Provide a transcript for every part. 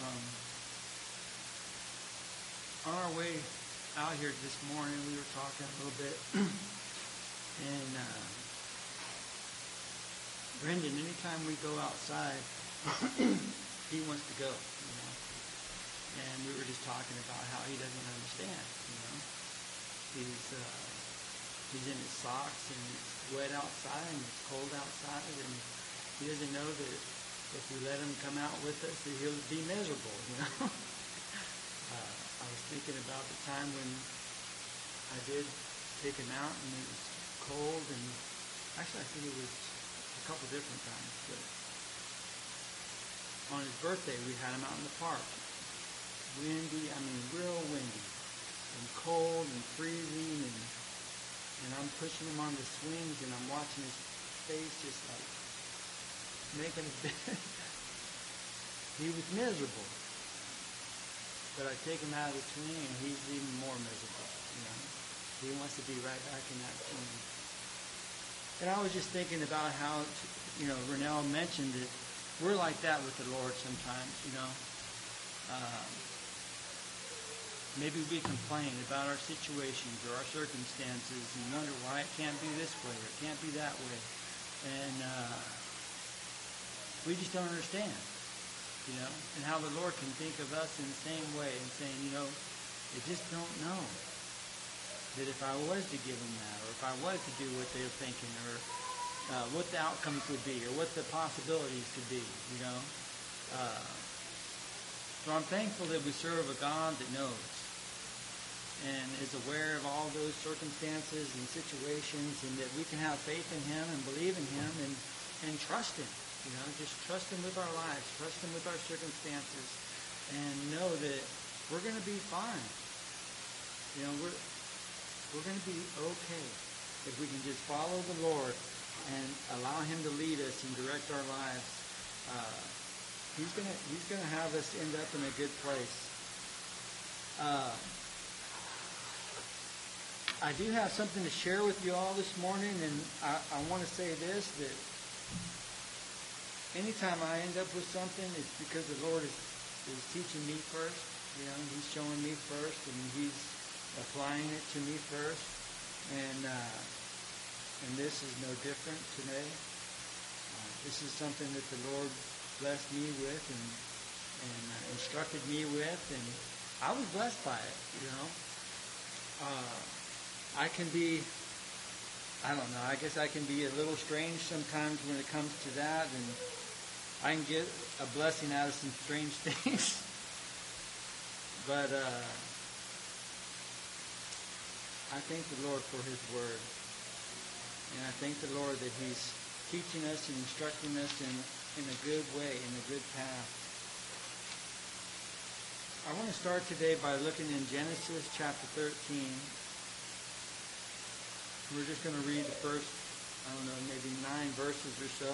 On our way out here this morning, we were talking a little bit, and Brendan, anytime we go outside, he wants to go, you know. And we were just talking about how he doesn't understand, you know. He's in his socks, and it's wet outside, and it's cold outside, and he doesn't know that if we let him come out with us, that he'll be miserable, you know. I was thinking about the time when I did take him out, and it was cold, and actually I think it was a couple different times, but on his birthday we had him out in the park. Windy, I mean real windy, and cold and freezing, and I'm pushing him on the swings, and I'm watching his face just like making a bed. He was miserable. But I take him out of the swing, and he's even more miserable, you know. He wants to be right back in that swing. And I was just thinking about how, you know, Renell mentioned that we're like that with the Lord sometimes, you know. Maybe we complain about our situations or our circumstances and wonder why it can't be this way or it can't be that way. And we just don't understand, you know, and how the Lord can think of us in the same way and saying, you know, they just don't know that if I was to give them that, or if I was to do what they're thinking, or what the outcomes would be, or what the possibilities could be, you know. So I'm thankful that we serve a God that knows and is aware of all those circumstances and situations, and that we can have faith in Him and believe in Him and trust Him. You know, just trust Him with our lives, trust Him with our circumstances, and know that we're going to be fine. You know, we're going to be okay if we can just follow the Lord and allow Him to lead us and direct our lives. He's going to have us end up in a good place. I do have something to share with you all this morning, and I want to say this, that anytime I end up with something, it's because the Lord is teaching me first. You know, He's showing me first, and He's applying it to me first. And this is no different today. This is something that the Lord blessed me with and instructed me with, and I was blessed by it, you know. I guess I can be a little strange sometimes when it comes to that, and I can get a blessing out of some strange things. But I thank the Lord for His Word. And I thank the Lord that He's teaching us and instructing us in a good way, in a good path. I want to start today by looking in Genesis chapter 13. We're just going to read the first, maybe 9 verses or so.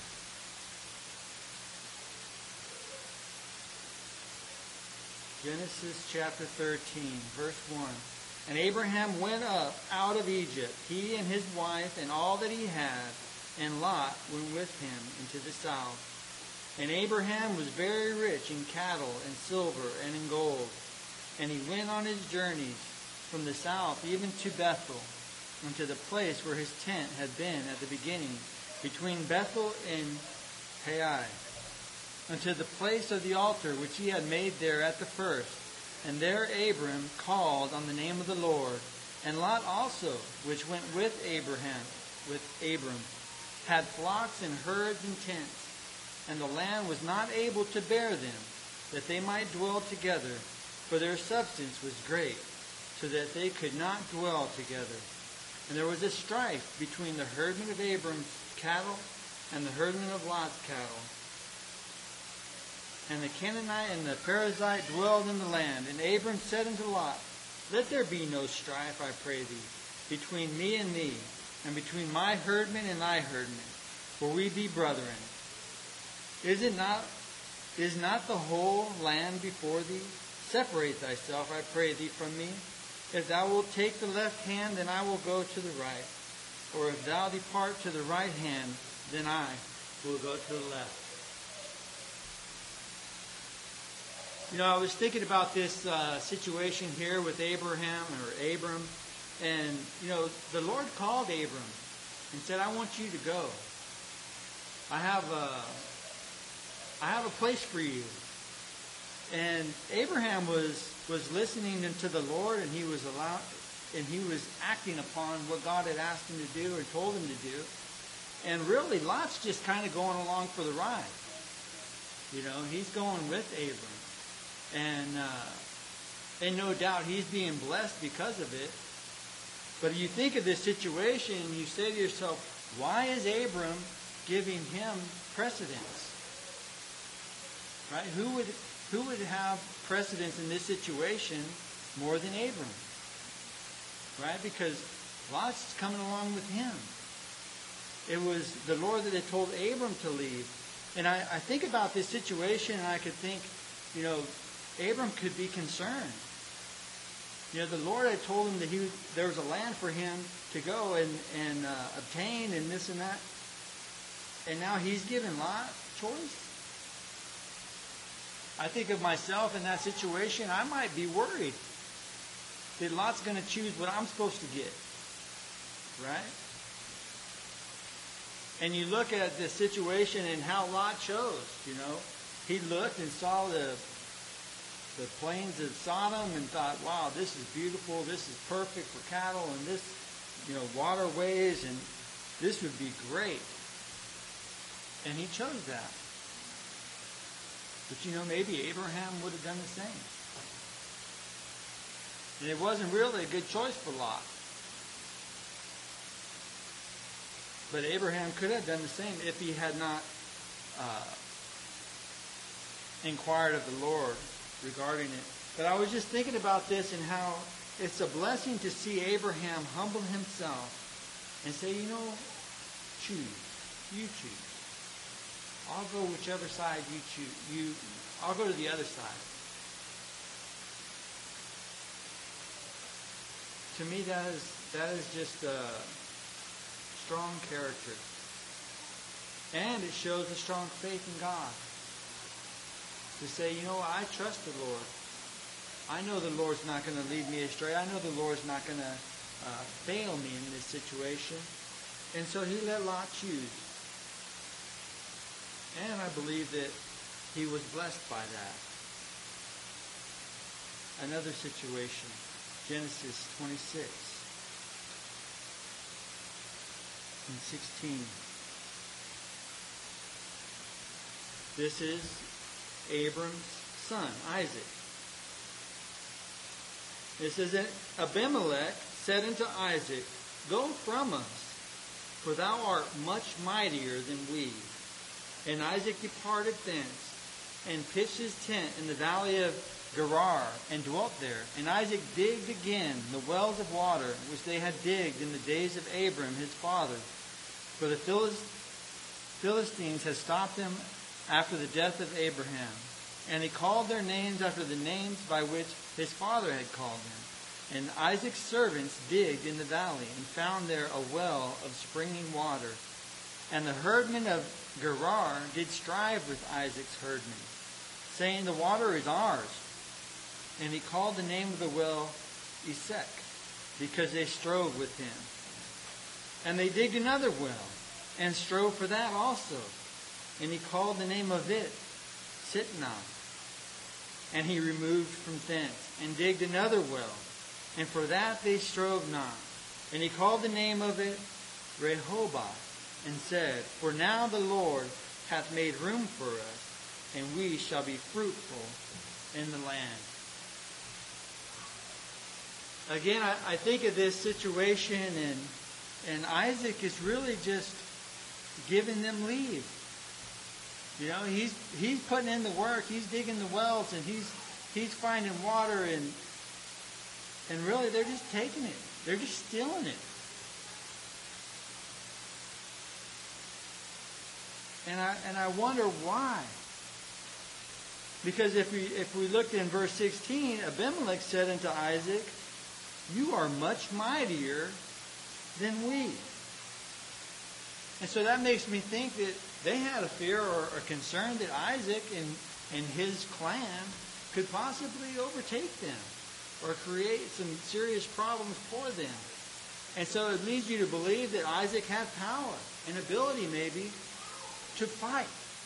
Genesis chapter 13, verse 1. And Abraham went up out of Egypt, he and his wife and all that he had, and Lot went with him into the south. And Abraham was very rich in cattle and silver and in gold. And he went on his journeys from the south even to Bethel, unto the place where his tent had been at the beginning, between Bethel and Hai, unto the place of the altar which he had made there at the first. And there Abram called on the name of the Lord. And Lot also, which went with Abram, had flocks and herds and tents. And the land was not able to bear them, that they might dwell together, for their substance was great, so that they could not dwell together. And there was a strife between the herdmen of Abram's cattle and the herdmen of Lot's cattle. And the Canaanite and the Perizzite dwelled in the land. And Abram said unto Lot, Let there be no strife, I pray thee, between me and thee, and between my herdmen and thy herdmen, for we be brethren. Is not the whole land before thee? Separate thyself, I pray thee, from me. If thou wilt take the left hand, then I will go to the right. Or if thou depart to the right hand, then I will go to the left. I was thinking about this situation here with Abraham or Abram. And, the Lord called Abram and said, I want you to go. I have a place for you. And Abraham was listening to the Lord, and he was acting upon what God had asked him to do or told him to do. And really, Lot's just kind of going along for the ride. He's going with Abram. And no doubt he's being blessed because of it. But you think of this situation and you say to yourself, why is Abram giving him precedence? Right? Who would have precedence in this situation more than Abram? Right? Because Lot's coming along with him. It was the Lord that had told Abram to leave. And I think about this situation, and I could think, Abram could be concerned. The Lord had told him that there was a land for him to go and obtain and this and that. And now he's given Lot choice. I think of myself in that situation, I might be worried that Lot's going to choose what I'm supposed to get. Right? And you look at the situation and how Lot chose, He looked and saw the plains of Sodom and thought, wow, this is beautiful, this is perfect for cattle, and this, waterways, and this would be great. And he chose that. But maybe Abraham would have done the same. And it wasn't really a good choice for Lot. But Abraham could have done the same if he had not inquired of the Lord regarding it. But I was just thinking about this and how it's a blessing to see Abraham humble himself and say, choose. You choose. I'll go whichever side you choose. I'll go to the other side. To me, that is just a strong character. And it shows a strong faith in God. To say, I trust the Lord. I know the Lord's not going to lead me astray. I know the Lord's not going to fail me in this situation. And so he let Lot choose. And I believe that he was blessed by that. Another situation, Genesis 26 and 16. This is Abram's son, Isaac. It says that Abimelech said unto Isaac, Go from us, for thou art much mightier than we. And Isaac departed thence, and pitched his tent in the valley of Gerar, and dwelt there. And Isaac digged again the wells of water, which they had digged in the days of Abram his father. For the Philistines had stopped them after the death of Abraham. And he called their names after the names by which his father had called them. And Isaac's servants digged in the valley, and found there a well of springing water. And the herdmen of Gerar did strive with Isaac's herdmen, saying, The water is ours. And he called the name of the well Esek, because they strove with him. And they digged another well, and strove for that also. And he called the name of it Sitnah. And he removed from thence, and digged another well, and for that they strove not. And he called the name of it Rehoboth, and said, For now the Lord hath made room for us, and we shall be fruitful in the land. Again, I think of this situation, and Isaac is really just giving them leave. He's putting in the work. He's digging the wells, and he's finding water, and really they're just taking it. They're just stealing it. And I wonder why. Because if we looked in verse 16, Abimelech said unto Isaac, You are much mightier than we. And so that makes me think that they had a fear or a concern that Isaac and his clan could possibly overtake them or create some serious problems for them. And so it leads you to believe that Isaac had power and ability maybe to fight,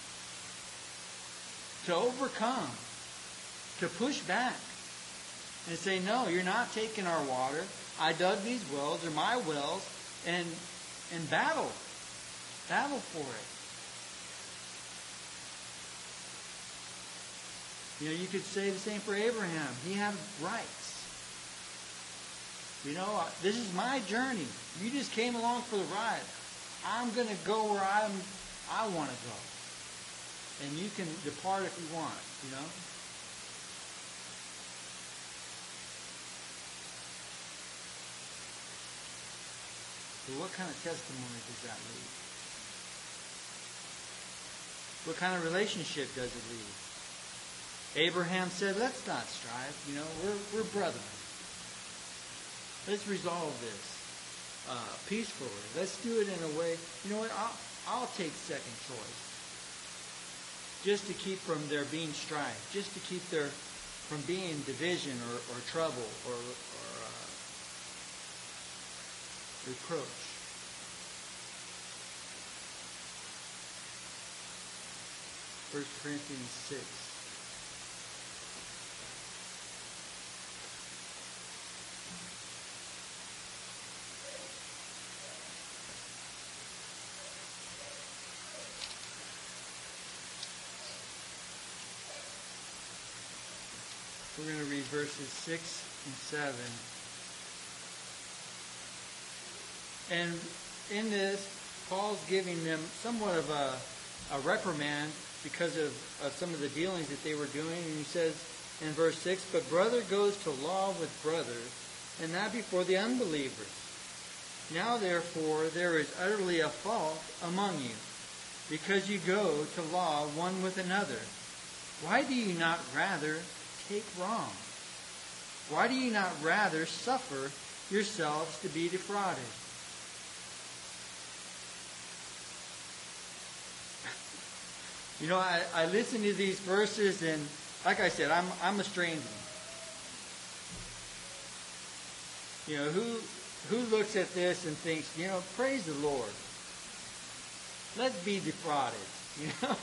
to overcome, to push back and say, no, you're not taking our water. I dug these wells, they're my wells, and battle for it. You know, you could say the same for Abraham. He had rights. You know, this is my journey. You just came along for the ride. I'm going to go where I want to go. And you can depart if you want, you know. But what kind of testimony does that lead? What kind of relationship does it lead? Abraham said, let's not strive. You know, we're brethren. Let's resolve this peacefully. Let's do it in a way. You know what? I'll take second choice. Just to keep from there being strife. Just to keep there from being division or trouble or reproach. First Corinthians 6. We're going to read verses 6 and 7. And in this, Paul's giving them somewhat of a reprimand because of some of the dealings that they were doing. And he says in verse 6, but brother goes to law with brother, and that before the unbelievers. Now therefore there is utterly a fault among you, because you go to law one with another. Why do you not rather take wrong? Why do you not rather suffer yourselves to be defrauded? You know, I listen to these verses, and like I said, I'm a stranger. You know, who looks at this and thinks, you know, praise the Lord. Let's be defrauded, you know.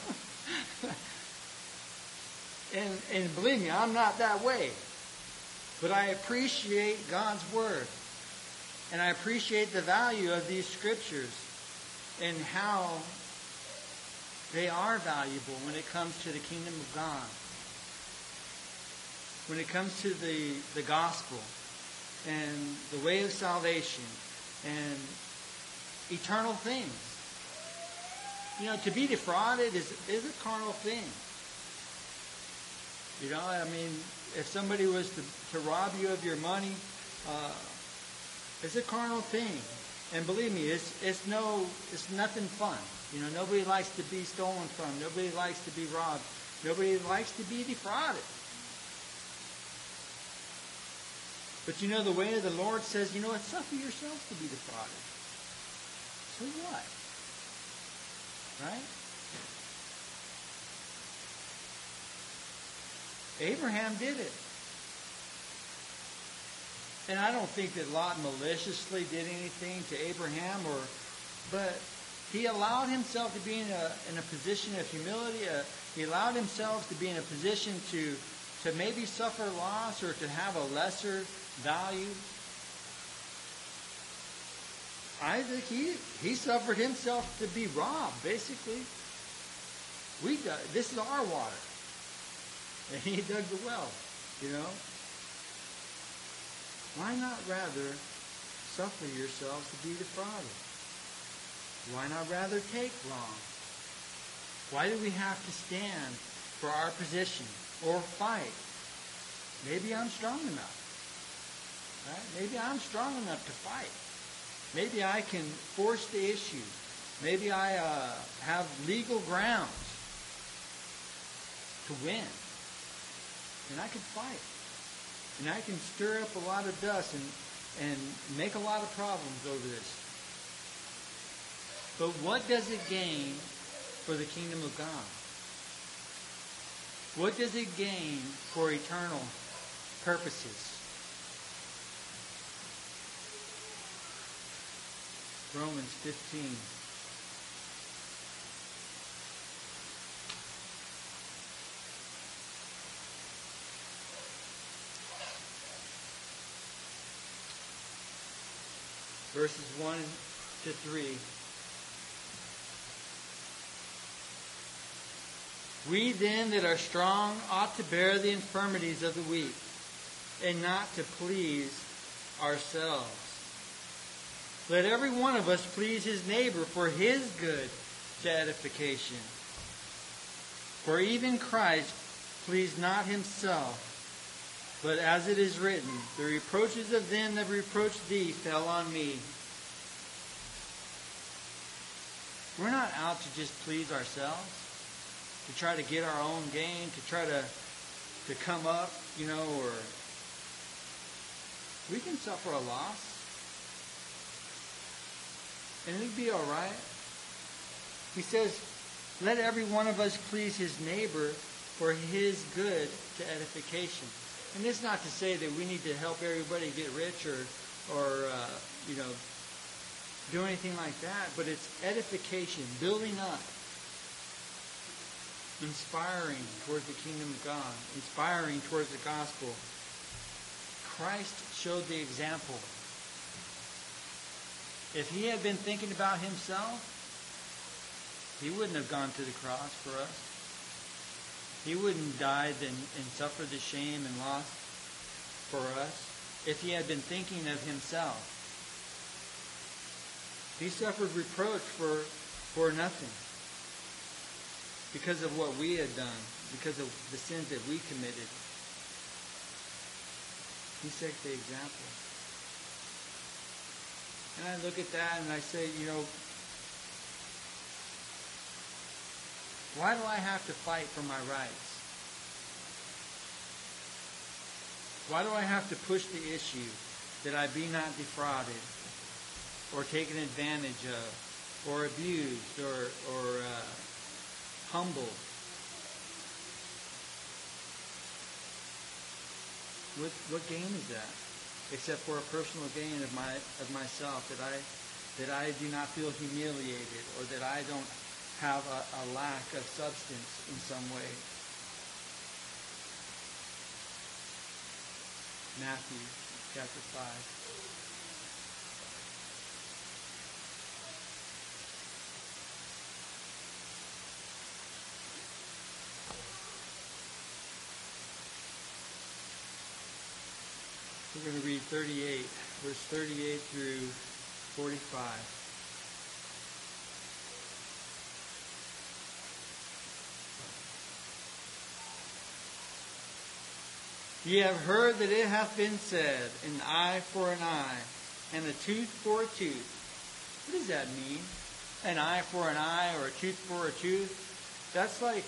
And believe me, I'm not that way. But I appreciate God's Word. And I appreciate the value of these scriptures and how they are valuable when it comes to the kingdom of God. When it comes to the gospel and the way of salvation and eternal things. You know, to be defrauded is a carnal thing. You know, I mean, if somebody was to rob you of your money, it's a carnal thing. And believe me, it's nothing fun. You know, nobody likes to be stolen from. Nobody likes to be robbed. Nobody likes to be defrauded. But you know, the way of the Lord says, you know what, suffer yourselves to be defrauded. So what? Right? Abraham did it. And I don't think that Lot maliciously did anything to Abraham, but he allowed himself to be in a position of humility. He allowed himself to be in a position to maybe suffer loss or to have a lesser value. Isaac, he suffered himself to be robbed, basically. This is our water. And he dug the well, you know. Why not rather suffer yourselves to be defrauded? Why not rather take wrong? Why do we have to stand for our position or fight? Maybe I'm strong enough. Right? Maybe I'm strong enough to fight. Maybe I can force the issue. Maybe I have legal grounds to win. And I can fight. And I can stir up a lot of dust and make a lot of problems over this. But what does it gain for the kingdom of God? What does it gain for eternal purposes? Romans 15. Verses 1 to 3. We then that are strong ought to bear the infirmities of the weak, and not to please ourselves. Let every one of us please his neighbor for his good to edification. For even Christ pleased not himself, but as it is written, the reproaches of them that reproached thee fell on me. We're not out to just please ourselves, to try to get our own gain, to try to come up, or we can suffer a loss. And it'd be all right. He says, let every one of us please his neighbor for his good to edification. And it's not to say that we need to help everybody get rich or do anything like that, but it's edification, building up, inspiring towards the kingdom of God, inspiring towards the gospel. Christ showed the example. If he had been thinking about himself, he wouldn't have gone to the cross for us. He wouldn't have died and suffered the shame and loss for us if he had been thinking of himself. He suffered reproach for nothing because of what we had done, because of the sins that we committed. He set the example. And I look at that and I say, why do I have to fight for my rights? Why do I have to push the issue that I be not defrauded or taken advantage of or abused or humbled? What gain is that? Except for a personal gain of myself, that I do not feel humiliated, or that I don't have a lack of substance in some way. Matthew chapter 5. We're going to read 38, verse 38 through 45. Ye have heard that it hath been said, an eye for an eye, and a tooth for a tooth. What does that mean? An eye for an eye, or a tooth for a tooth? That's like,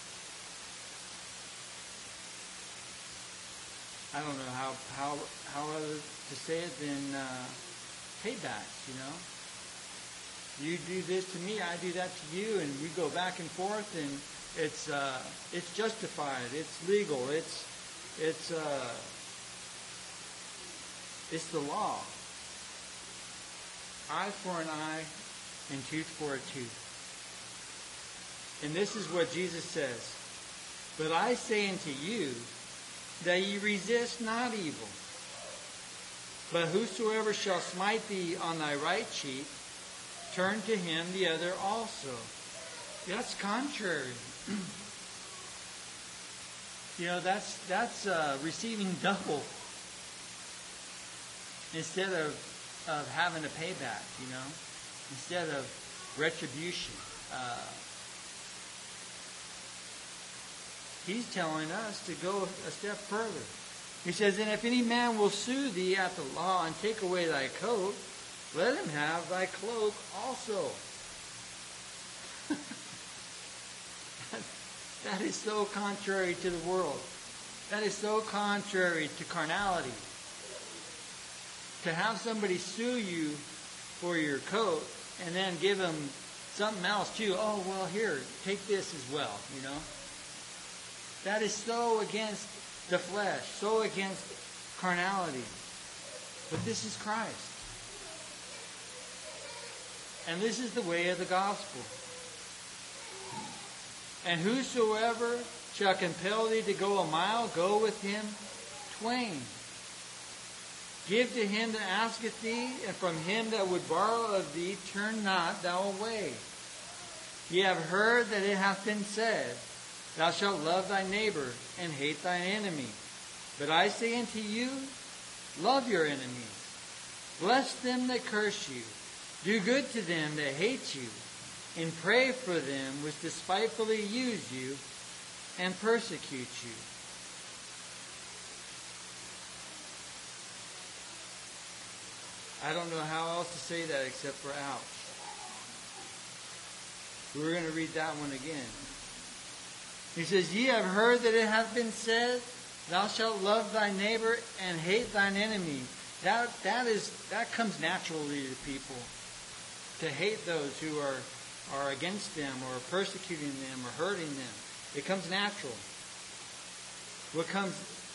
I don't know how other to say it than paybacks, You do this to me, I do that to you, and we go back and forth, and it's justified, it's legal, it's the law. Eye for an eye and tooth for a tooth. And this is what Jesus says. But I say unto you, that ye resist not evil. But whosoever shall smite thee on thy right cheek, turn to him the other also. That's contrary. That's receiving double instead of having a payback, instead of retribution. He's telling us to go a step further. He says, and if any man will sue thee at the law and take away thy coat, let him have thy cloak also. That is so contrary to the world. That is so contrary to carnality. To have somebody sue you for your coat and then give them something else too. Oh, well, here, take this as well, That is so against the flesh, so against carnality. But this is Christ. And this is the way of the gospel. And whosoever shall compel thee to go a mile, go with him twain. Give to him that asketh thee, and from him that would borrow of thee, turn not thou away. Ye have heard that it hath been said, Thou shalt love thy neighbor, and hate thine enemy. But I say unto you, love your enemies. Bless them that curse you. Do good to them that hate you. And pray for them which despitefully use you and persecute you. I don't know how else to say that except for ouch. We're going to read that one again. He says, Ye have heard that it hath been said, Thou shalt love thy neighbor and hate thine enemy. That comes naturally to people. To hate those who are against them or persecuting them or hurting them. It comes natural. What comes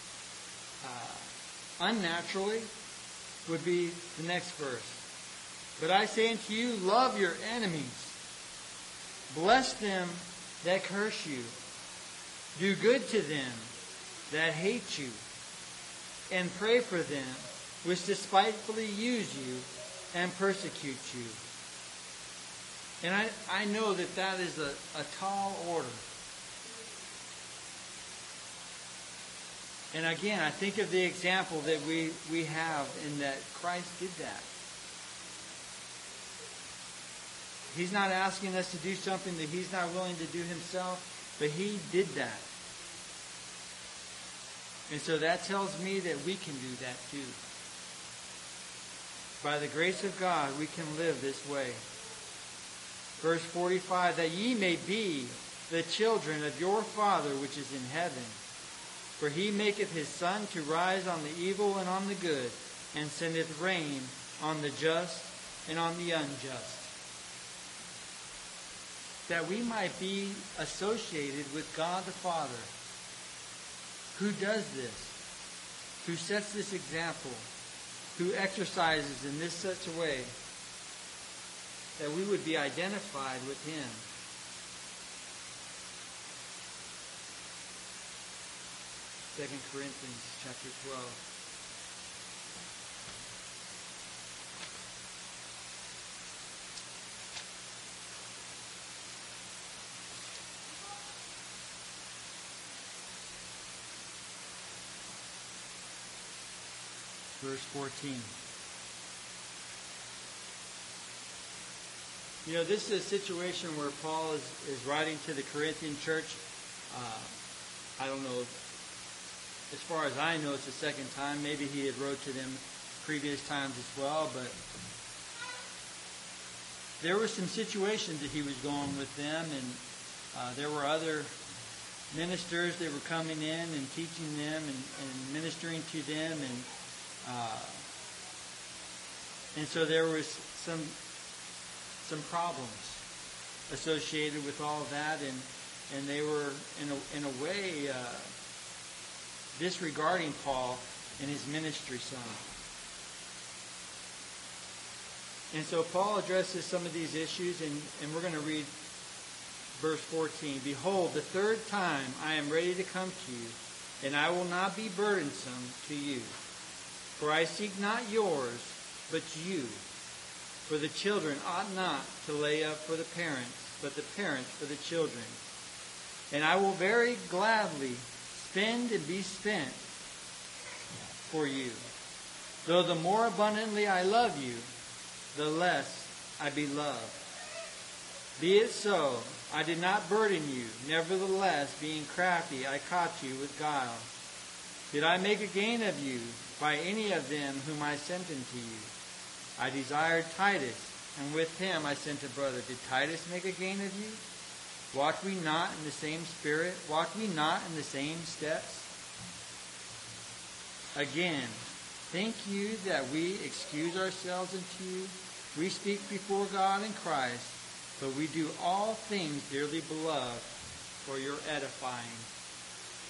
unnaturally would be the next verse. But I say unto you, love your enemies. Bless them that curse you. Do good to them that hate you. And pray for them which despitefully use you and persecute you. And I know that is a tall order. And again, I think of the example that we have in that Christ did that. He's not asking us to do something that He's not willing to do Himself, but He did that. And so that tells me that we can do that too. By the grace of God, we can live this way. Verse 45, that ye may be the children of your Father which is in heaven. For He maketh His sun to rise on the evil and on the good, and sendeth rain on the just and on the unjust. That we might be associated with God the Father, who does this, who sets this example, who exercises in this such a way, that we would be identified with Him. Second Corinthians chapter 12. Verse 14. You know, this is a situation where Paul is writing to the Corinthian church. I don't know, as far as I know, it's the second time. Maybe he had wrote to them previous times as well, but there were some situations that he was going with them, and there were other ministers that were coming in and teaching them and ministering to them, and so there was some problems associated with all of that, and they were in a way disregarding Paul and his ministry some. And so Paul addresses some of these issues, and we're going to read verse 14. Behold, the third time I am ready to come to you, and I will not be burdensome to you. For I seek not yours, but you. For the children ought not to lay up for the parents, but the parents for the children. And I will very gladly spend and be spent for you. Though the more abundantly I love you, the less I be loved. Be it so, I did not burden you. Nevertheless, being crafty, I caught you with guile. Did I make a gain of you by any of them whom I sent unto you? I desired Titus, and with him I sent a brother. Did Titus make a gain of you? Walked we not in the same spirit? Walked we not in the same steps? Again, think you that we excuse ourselves unto you? We speak before God in Christ, but we do all things, dearly beloved, for your edifying.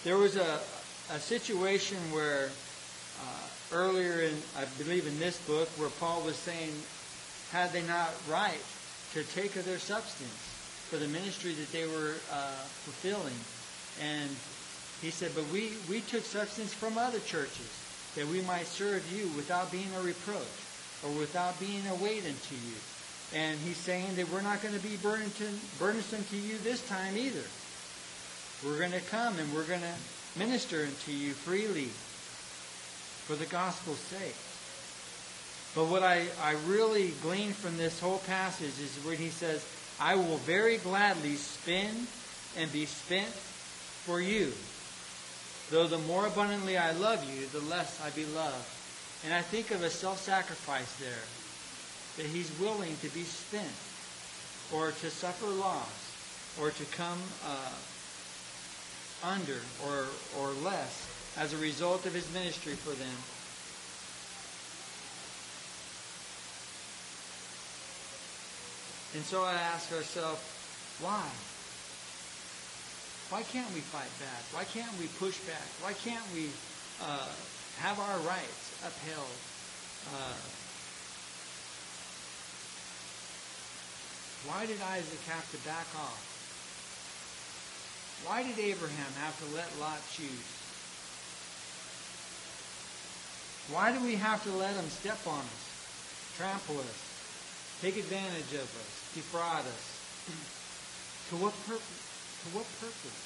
There was a situation where earlier in, I believe in this book, where Paul was saying, had they not right to take of their substance for the ministry that they were fulfilling? And he said, but we took substance from other churches, that we might serve you without being a reproach or without being a weight unto you. And he's saying that we're not going to be burdensome to you this time either. We're going to come and we're going to minister unto you freely for the gospel's sake. But what I really glean from this whole passage is when he says, I will very gladly spend and be spent for you. Though the more abundantly I love you, the less I be loved. And I think of a self-sacrifice there, that he's willing to be spent, or to suffer loss, or to come under or less as a result of his ministry for them. And so I ask ourselves, why? Why can't we fight back? Why can't we push back? Why can't we have our rights upheld? Why did Isaac have to back off? Why did Abraham have to let Lot choose? Why do we have to let him step on us, trample us, take advantage of us, defraud us? To what purpose? To what purpose?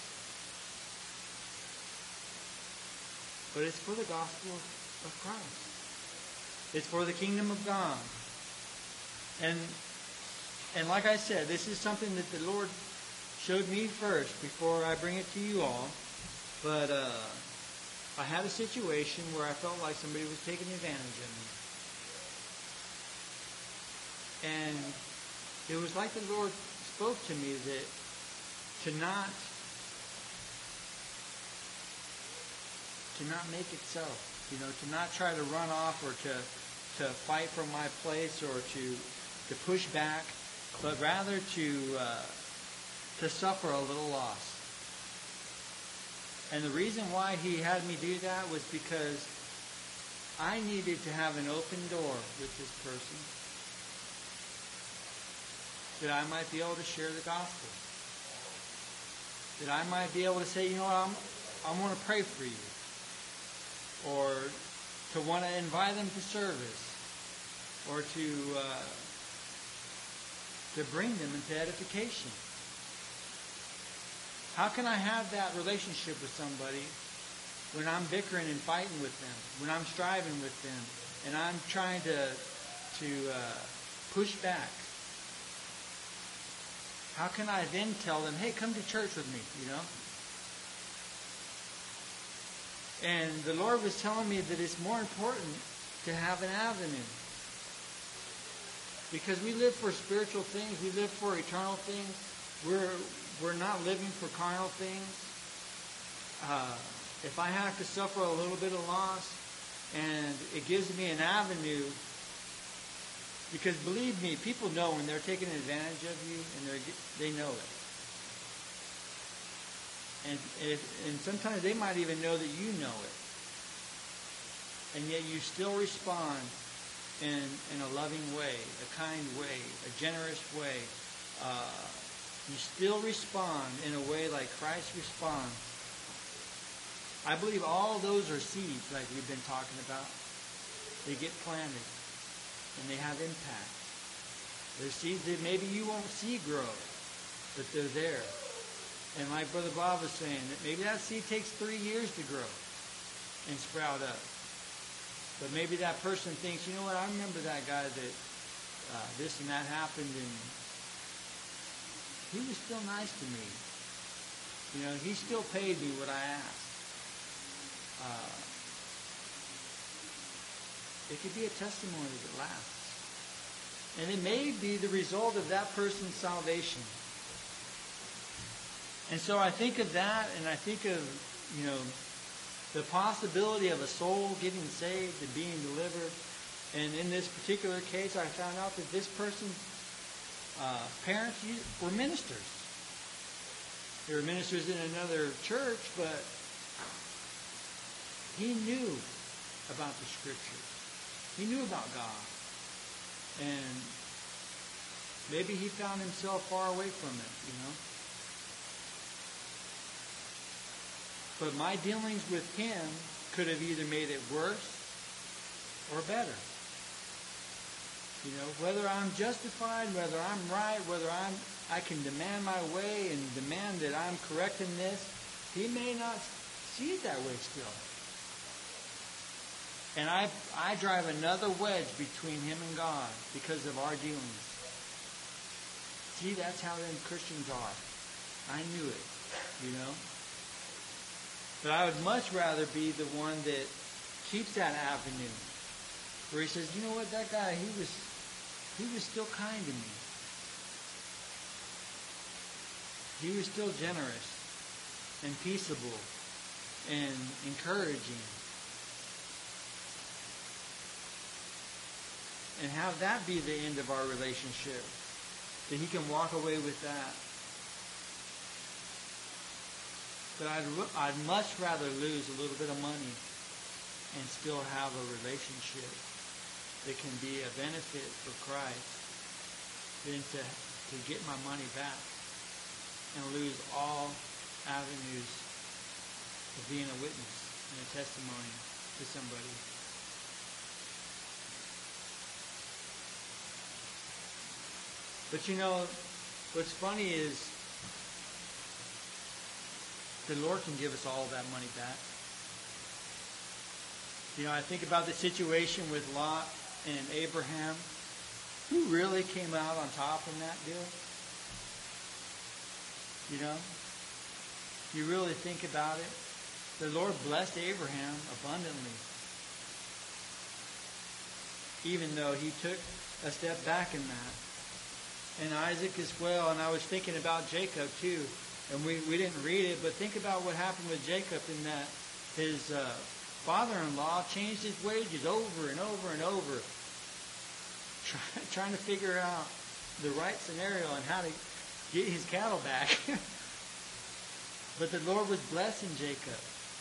But it's for the gospel of Christ. It's for the kingdom of God. And like I said, this is something that the Lord showed me first before I bring it to you all. But I had a situation where I felt like somebody was taking advantage of me. And it was like the Lord spoke to me that to not make it so. To not try to run off or to fight for my place or to push back, but rather to suffer a little loss. And the reason why he had me do that was because I needed to have an open door with this person, that I might be able to share the gospel, that I might be able to say, I want to pray for you, or to want to invite them to service, or to bring them into edification. How can I have that relationship with somebody when I'm bickering and fighting with them, when I'm striving with them, and I'm trying to push back? How can I then tell them, hey, come to church with me, And the Lord was telling me that it's more important to have an avenue. Because we live for spiritual things. We live for eternal things. We're not living for carnal things. If I have to suffer a little bit of loss, and it gives me an avenue, because believe me, people know when they're taking advantage of you, and they know it. And sometimes they might even know that you know it. And yet you still respond in a loving way, a kind way, a generous way. You still respond in a way like Christ responds. I believe all those are seeds, like we've been talking about. They get planted, and they have impact. They're seeds that maybe you won't see grow, but they're there. And like Brother Bob was saying, that maybe that seed takes 3 years to grow and sprout up. But maybe that person thinks, I remember that guy that this and that happened, and he was still nice to me. He still paid me what I asked. It could be a testimony that lasts. And it may be the result of that person's salvation. And so I think of that, and I think of, the possibility of a soul getting saved and being delivered. And in this particular case, I found out that this person's parents were ministers. They were ministers in another church, but he knew about the Scriptures. He knew about God. And maybe he found himself far away from it, But my dealings with him could have either made it worse or better. Whether I'm justified, whether I'm right, whether I can demand my way and demand that I'm correct in this, he may not see it that way still. And I drive another wedge between him and God because of our dealings. See, that's how them Christians are. I knew it, But I would much rather be the one that keeps that avenue. Where he says, you know what, that guy, he was still kind to me. He was still generous and peaceable and encouraging. And have that be the end of our relationship. That he can walk away with that. But I'd much rather lose a little bit of money and still have a relationship that can be a benefit for Christ than to get my money back and lose all avenues of being a witness and a testimony to somebody. But what's funny is the Lord can give us all of that money back. I think about the situation with Lot and Abraham. Who really came out on top in that deal? You really think about it. The Lord blessed Abraham abundantly. Even though he took a step back in that. And Isaac as well. And I was thinking about Jacob too. And we didn't read it, but think about what happened with Jacob in that his father-in-law changed his wages over and over and over, trying to figure out the right scenario and how to get his cattle back. But the Lord was blessing Jacob.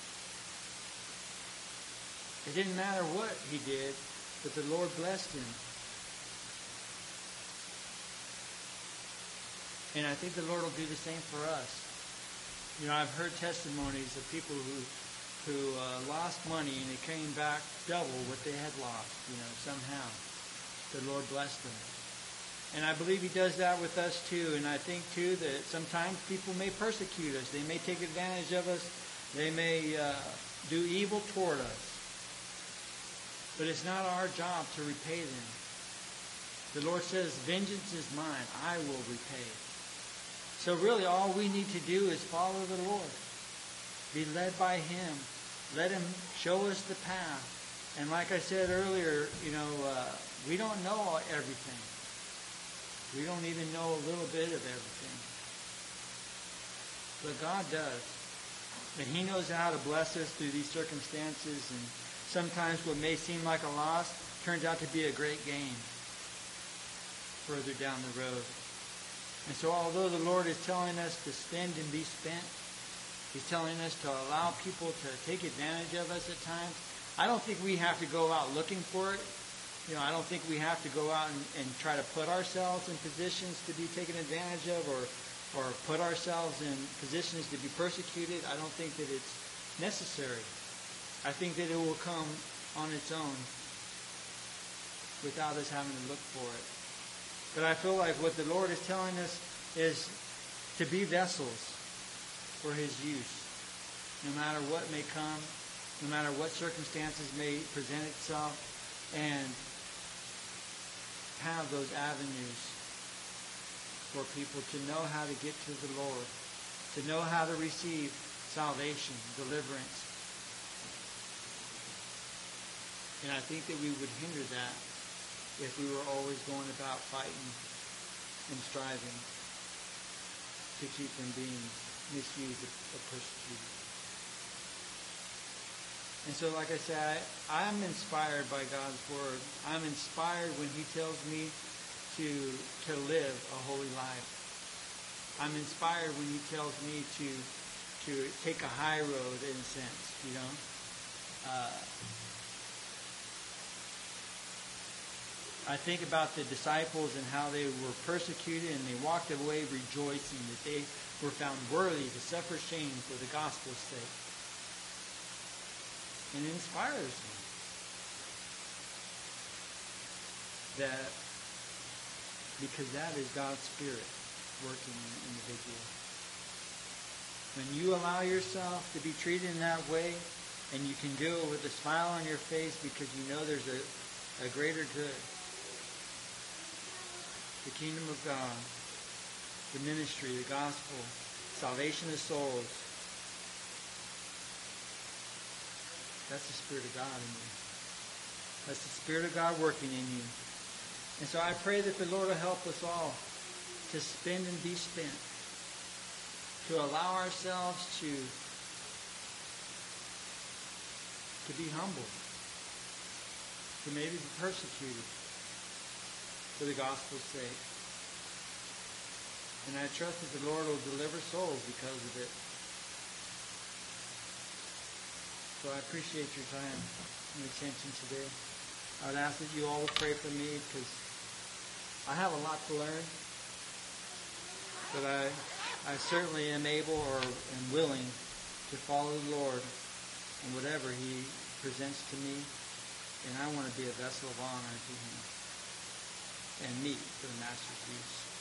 It didn't matter what he did, but the Lord blessed him. And I think the Lord will do the same for us. I've heard testimonies of people who lost money and it came back double what they had lost, somehow. The Lord blessed them. And I believe he does that with us too. And I think too that sometimes people may persecute us. They may take advantage of us. They may do evil toward us. But it's not our job to repay them. The Lord says, vengeance is mine. I will repay. So really all we need to do is follow the Lord. Be led by him. Let him show us the path. And like I said earlier, we don't know everything. We don't even know a little bit of everything. But God does. And he knows how to bless us through these circumstances. And sometimes what may seem like a loss turns out to be a great gain further down the road. And so although the Lord is telling us to spend and be spent, he's telling us to allow people to take advantage of us at times, I don't think we have to go out looking for it. I don't think we have to go out and try to put ourselves in positions to be taken advantage of or put ourselves in positions to be persecuted. I don't think that it's necessary. I think that it will come on its own without us having to look for it. But I feel like what the Lord is telling us is to be vessels for his use. No matter what may come, no matter what circumstances may present itself, and have those avenues for people to know how to get to the Lord, to know how to receive salvation, deliverance. And I think that we would hinder that if we were always going about fighting and striving to keep them being misused or persecuted. And so, like I said, I'm inspired by God's Word. I'm inspired when he tells me to live a holy life. I'm inspired when he tells me to to take a high road in a sense, you know. I think about the disciples and how they were persecuted and they walked away rejoicing that they were found worthy to suffer shame for the gospel's sake. And it inspires me that because that is God's Spirit working in an individual. When you allow yourself to be treated in that way, and you can do it with a smile on your face because you know there's a greater good. The kingdom of God, the ministry, the gospel, salvation of souls. That's the Spirit of God in you. That's the Spirit of God working in you. And so I pray that the Lord will help us all to spend and be spent, to allow ourselves to be humble, to maybe be persecuted for the gospel's sake. And I trust that the Lord will deliver souls because of it. So I appreciate your time and attention today. I would ask that you all would pray for me because I have a lot to learn. But I certainly am able or am willing to follow the Lord in whatever He presents to me. And I want to be a vessel of honor to Him and meet for the Master's use.